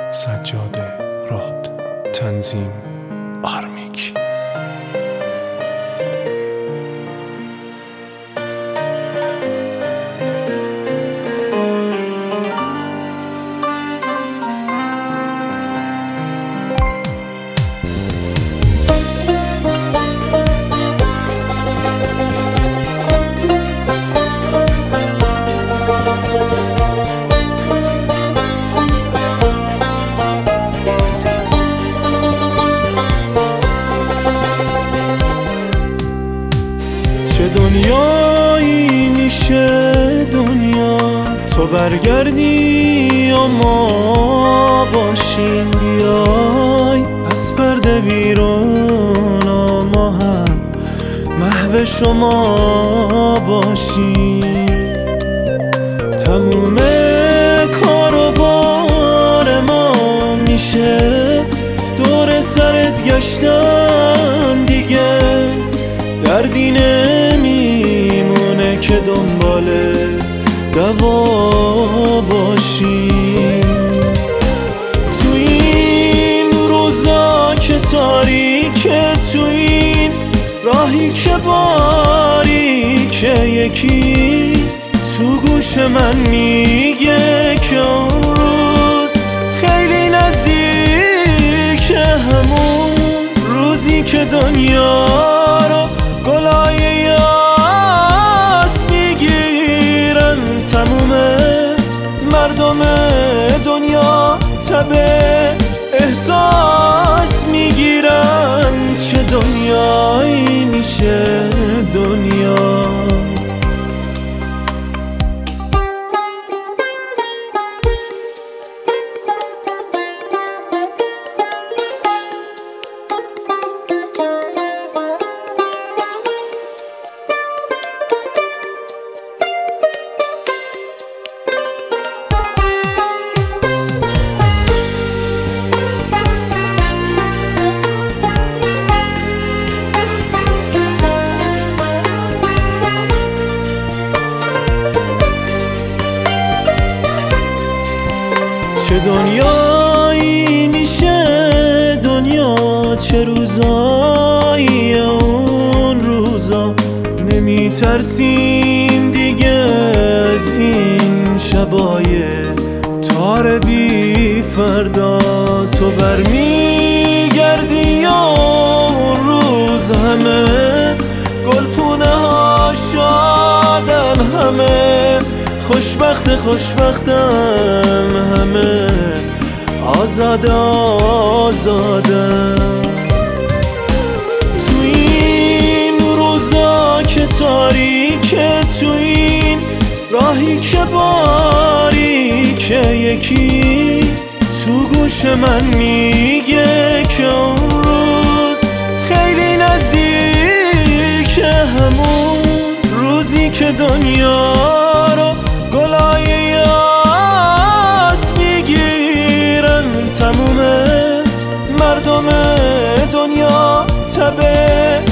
سجاده راد تنظیم آرمیک. چه دنیایی میشه دنیا تو برگردی یا ما باشیم، بیای از پرده بیرون و ما هم محو شما باشیم. تموم کار و بار ما میشه دور سرت گشتن دیگه، دردی نمیمونه که دنبال دوا باشیم. تو این روزا که تاریکه، تو این راهی که باریکه، یکی تو گوش من میگه که اون روز خیلی نزدیکه، همون روزی که دنیا رو گلای یاس میگیرن، تموم مردم دنیا تب احساس میگیرن. چه دنیایی میشه دنیا. چه دنیایی میشه دنیا، چه روزایی اون روزا، نمیترسیم دیگه از این شبای تار بی فردا. تو برمیگردی یا اون روز همه گلپونه ها شادن، همه خوشبختن، همه آزادن. تو این روزا که تاریکه، تو این راهی که باریکه، یکی تو گوش من میگه که اون روز خیلی نزدیکه، همون روزی که دنیا رو گلای یاس میگیرن، تموم مردم دنیا تب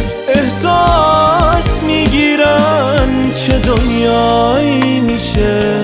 احساس میگیرن. چه دنیایی میشه